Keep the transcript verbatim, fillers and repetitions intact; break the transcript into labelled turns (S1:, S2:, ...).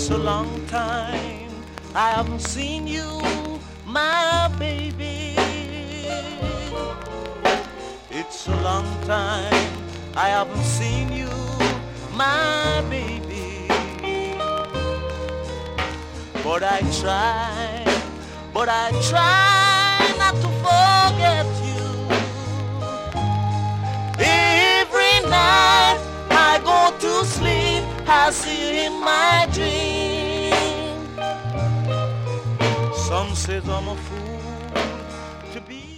S1: It's a long time I haven't seen you, my baby. It's a long time I haven't seen you, my baby. But I try, but I try not to forget you. Every night I go to sleep, I see you in my dream. Some says I'm a fool to be